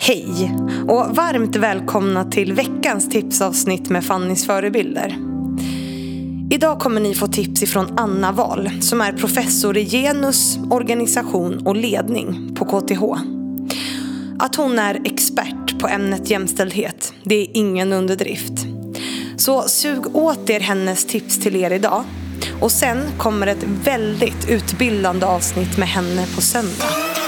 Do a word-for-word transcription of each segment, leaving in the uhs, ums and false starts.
Hej och varmt välkomna till veckans tipsavsnitt med Fannys förebilder. Idag kommer ni få tips ifrån Anna Wahl som är professor i genus, organisation och ledning på K T H. Att hon är expert på ämnet jämställdhet, det är ingen underdrift. Så sug åt er hennes tips till er idag. Och sen kommer ett väldigt utbildande avsnitt med henne på söndag.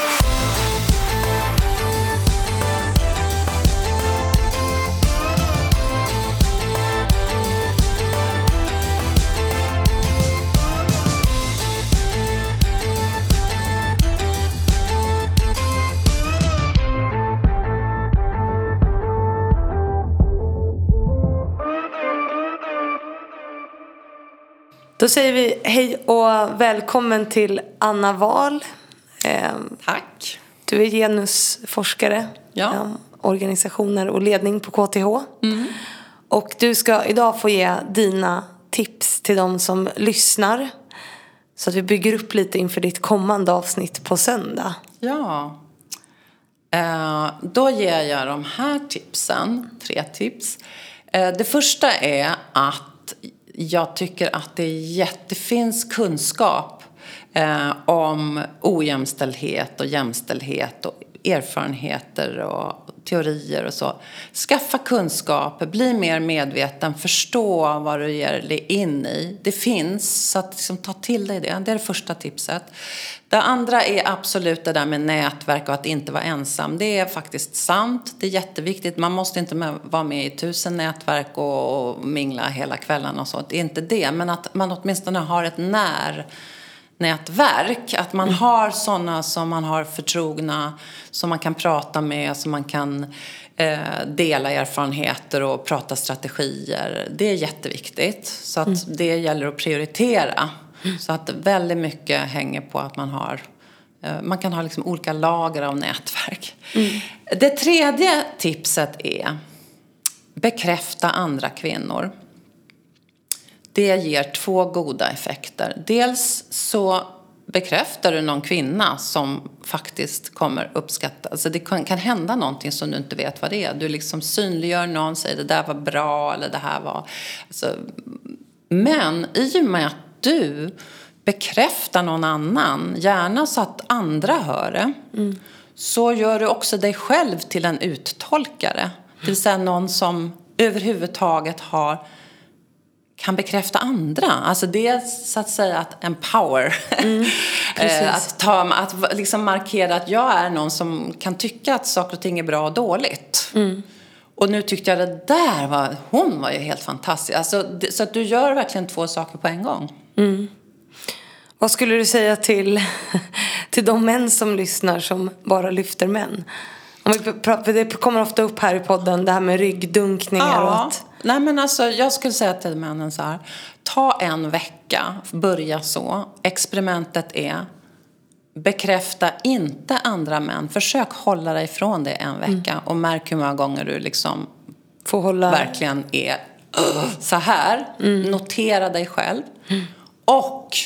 Då säger vi hej och välkommen till Anna Wahl. Eh, Tack. Du är genusforskare, ja. eh, organisationer och ledning på K T H. Mm. Och du ska idag få ge dina tips till de som lyssnar. Så att vi bygger upp lite inför ditt kommande avsnitt på söndag. Ja. Eh, då ger jag de här tipsen, tre tips. Eh, det första är att jag tycker att det jättefinns kunskap eh, om ojämställdhet och jämställdhet och erfarenheter och teorier och så. Skaffa kunskap, bli mer medveten, förstå vad du ger dig in i. Det finns, så att liksom, ta till dig det. Det är det första tipset. Det andra är absolut det där med nätverk och att inte vara ensam. Det är faktiskt sant, det är jätteviktigt. Man måste inte med, vara med i tusen nätverk och, och mingla hela kvällen och så. Det är inte det, men att man åtminstone har ett när nätverk, att man mm. har sådana som man har förtrogna, som man kan prata med, som man kan eh, dela erfarenheter och prata strategier. Det är jätteviktigt, så att mm. det gäller att prioritera. Mm. Så att väldigt mycket hänger på att man har eh, man kan ha liksom olika lager av nätverk. Mm. Det tredje tipset är bekräfta andra kvinnor. Det ger två goda effekter. Dels så bekräftar du någon kvinna som faktiskt kommer uppskatta. Alltså det kan, kan hända någonting som du inte vet vad det är. Du liksom synliggör någon, säger det där var bra eller det här var... Alltså, men i och med att du bekräftar någon annan, gärna så att andra hör det, mm. så gör du också dig själv till en uttolkare. Det vill säga någon som överhuvudtaget har... kan bekräfta andra. Alltså det är så att säga att empower. Mm, att ta, att liksom markera att jag är någon som kan tycka att saker och ting är bra och dåligt. Mm. Och nu tyckte jag det där var, hon var ju helt fantastisk. Alltså, så att du gör verkligen två saker på en gång. Mm. Vad skulle du säga till, till de män som lyssnar som bara lyfter män? Om vi pratar, det kommer ofta upp här i podden, det här med ryggdunkningar ja. och att... Nej, men alltså, jag skulle säga till männen så här. Ta en vecka, börja så. Experimentet är bekräfta inte andra män. Försök hålla dig ifrån det en vecka. Mm. Och märk hur många gånger du liksom får hålla... verkligen är uh, så här. Mm. Notera dig själv. Mm. Och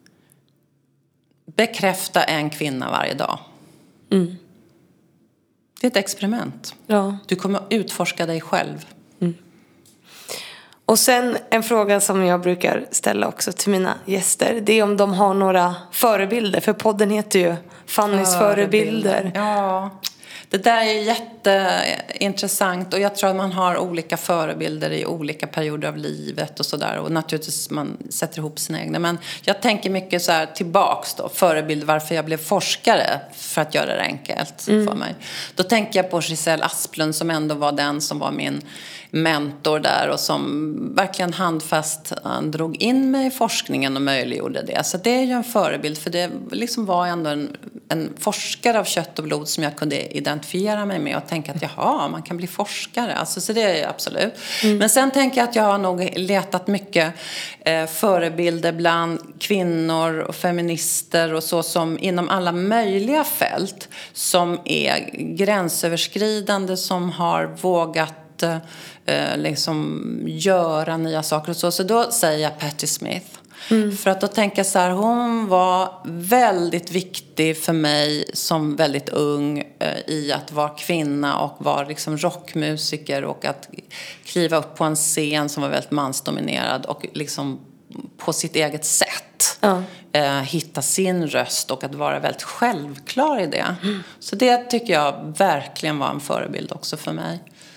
bekräfta en kvinna varje dag. Mm. Det är ett experiment. Ja. Du kommer att utforska dig själv. Mm. Och sen en fråga som jag brukar ställa också till mina gäster. Det är om de har några förebilder. För podden heter ju Fannys förebilder. förebilder. Ja, det där är jätteintressant. Och jag tror att man har olika förebilder i olika perioder av livet och sådär. Och naturligtvis man sätter ihop sina egna. Men jag tänker mycket så här tillbaks då. Förebild varför jag blev forskare. För att göra det enkelt mm. för mig. Då tänker jag på Giselle Asplund som ändå var den som var min mentor där. Och som verkligen handfast drog in mig i forskningen och möjliggjorde det. Så det är ju en förebild. För det liksom var ändå en, en forskare av kött och blod som jag kunde identifiera mig med. Och tänka att jaha, man kan bli forskare. Alltså, så det är absolut. Mm. Men sen tänker jag att jag har nog letat mycket eh, förebilder bland kvinnor och feminister. Och så som inom alla möjliga fält. Som är gränsöverskridande. Som har vågat eh, liksom göra nya saker och så. Så då säger jag Patti Smith. Mm. För att då tänker jag så här, hon var väldigt viktig för mig som väldigt ung eh, i att vara kvinna och vara liksom rockmusiker och att kliva upp på en scen som var väldigt mansdominerad och liksom på sitt eget sätt ja. eh, hitta sin röst och att vara väldigt självklar i det. Mm. Så det tycker jag verkligen var en förebild också för mig.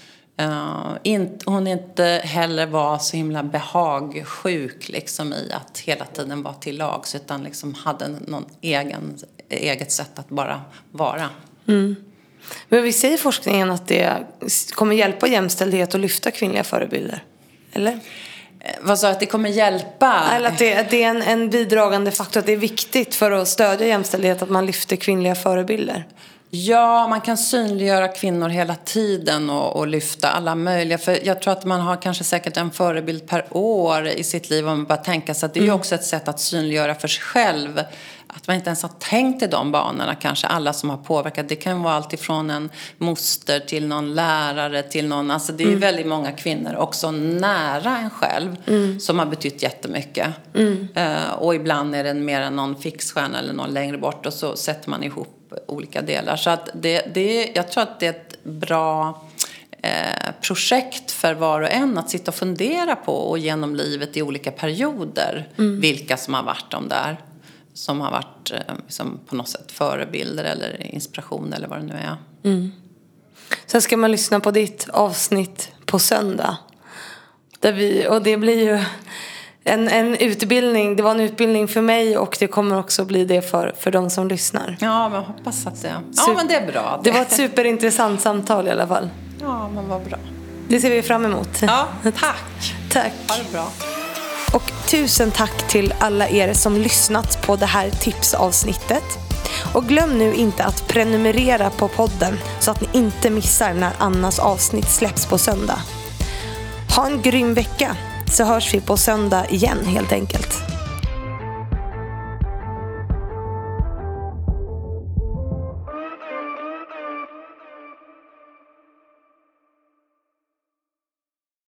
Uh, in, hon inte heller var så himla behagsjuk liksom, i att hela tiden vara till lags, utan liksom hade någon egen, eget sätt att bara vara. Mm. Men vi säger i forskningen att det kommer hjälpa jämställdhet och lyfta kvinnliga förebilder, eller? Vad sa att det kommer hjälpa? Eller att det, att det är en, en bidragande faktor, att det är viktigt för att stödja jämställdhet att man lyfter kvinnliga förebilder. Ja, man kan synliggöra kvinnor hela tiden och, och lyfta alla möjliga. För jag tror att man har kanske säkert en förebild per år i sitt liv. Om man bara tänker sig att det är ju också ett sätt att synliggöra för sig själv. Att man inte ens har tänkt i de banorna, kanske alla som har påverkat. Det kan vara allt ifrån en moster till någon lärare till någon. Alltså det är ju mm. väldigt många kvinnor också nära en själv mm. som har betytt jättemycket. Mm. Uh, och ibland är det mer än någon fixstjärna eller någon längre bort och så sätter man ihop olika delar. Så att det, det, jag tror att det är ett bra eh, projekt för var och en att sitta och fundera på och genom livet i olika perioder mm. vilka som har varit de där. Som har varit eh, liksom på något sätt förebilder eller inspiration eller vad det nu är. Mm. Sen ska man lyssna på ditt avsnitt på söndag. Där vi, och det blir ju en, en utbildning. Det var en utbildning för mig och det kommer också bli det för, för de som lyssnar. Ja, men hoppas att det... Ja, Super, men det är bra. Det var ett superintressant samtal i alla fall. Ja, men vad bra. Det ser vi fram emot. Ja, tack. Tack. Ha det bra. Och tusen tack till alla er som lyssnat på det här tipsavsnittet. Och glöm nu inte att prenumerera på podden så att ni inte missar när Annas avsnitt släpps på söndag. Ha en grym vecka, så hörs vi på söndag igen helt enkelt.